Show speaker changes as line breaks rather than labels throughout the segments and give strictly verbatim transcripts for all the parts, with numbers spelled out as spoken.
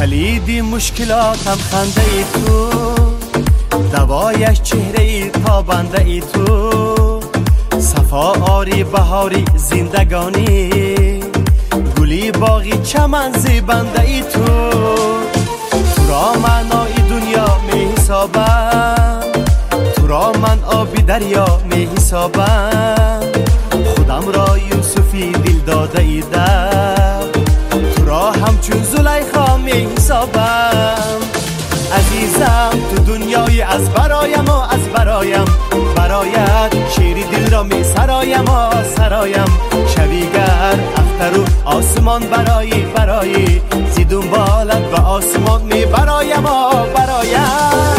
کلیدی مشکلاتم خنده ای تو، دوایش چهره ای تابنده ای تو، صفا آری بهاری زندگانی، گلی باغی چمن زیبنده ای تو. تو را من آی دنیا می حسابم، تو را من آبی دریا می حسابم، خودم را یوسفی دل داده ای در، تو را همچون زلیخا می حسابم. عزیزم تو دنیای از برایم و از برایم، برایت شیری دل را می سرایم و سرایم، شبیگر اختر و آسمان برایی برایی، زی دنبالت و آسمان می برایم و برایم.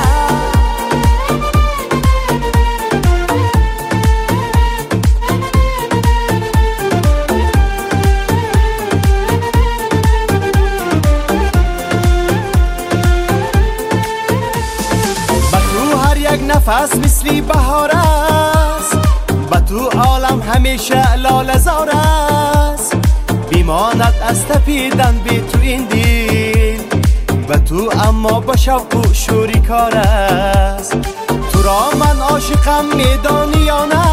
نفس مثلی بهار است، با تو عالم همیشه لاله زار است، بیماند از تپیدن بی تو این دل، با تو اما با شوق و شوری کار است. تو را من عاشقم میدانی یا نه،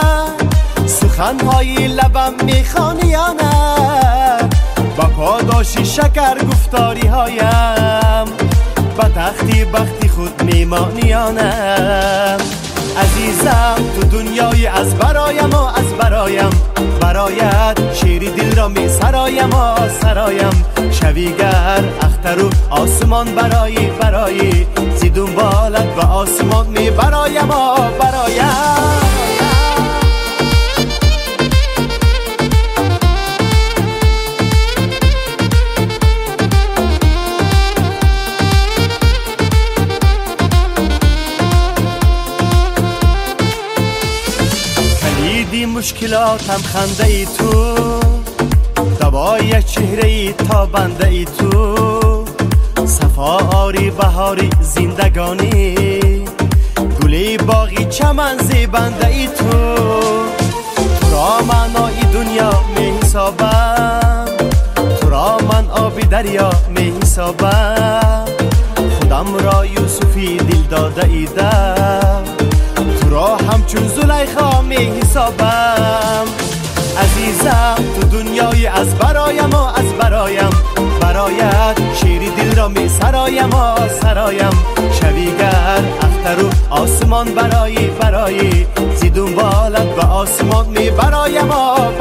سخنهای لبم میخوانی یا نه، با پاداشی شکر گفتاری هایم، با تختی بختی خود میمانی یا نه. عزیزم تو دنیای از برایم و از برایم، برایت شیری دل را می سرایم و سرایم، شویگر اختر و آسمان برایی برایی، زی دنبالت و آسمان می برایم و برایم. کلیدی مشکلاتم خنده ای تو، دوای چهره ای تابنده ای تو، صفا آری بهاری زندگانی، گلی باغی چمن زیبنده ای تو. تو را من آی دنیا می حسابم، تو را من آبی دریا می حسابم، خودم را یوسفی دل داده ای در، تو را همچون زلیخا می حسابم. عزیزم تو دنیای از برایم و از برایم، برایت شیری دل را می سرایم و سرایم، شویگر اختر و آسمان برایی برایی، زی دنبالت و آسمان می برایم و